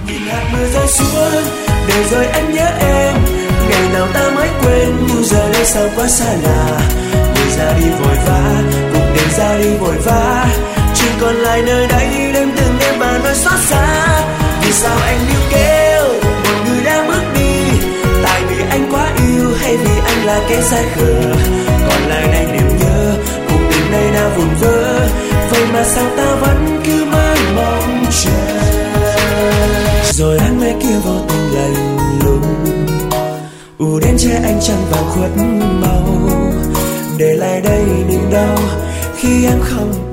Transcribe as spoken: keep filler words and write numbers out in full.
Nhìn hạt mưa rơi xuống, để rồi anh nhớ em. Ngày nào ta mới quên, nhưng giờ đây sao quá xa lạ. Người ra đi vội vã, cuộc tình ra đi vội vã. Chỉ còn lại nơi đây đêm từng đêm và nỗi xót xa. Vì sao anh níu kéo một người đang bước đi? Tại vì anh quá yêu hay vì anh là kẻ sai khờ? Còn lại này niềm nhớ, cuộc tình này đã vụn vỡ. Vậy mà sao ta vẫn cứ mãi mong chờ? Rồi anh mấy kia vô tình lạnh lùng, u đến che anh trăng vàng khuất màu, để lại đây niềm đau khi em không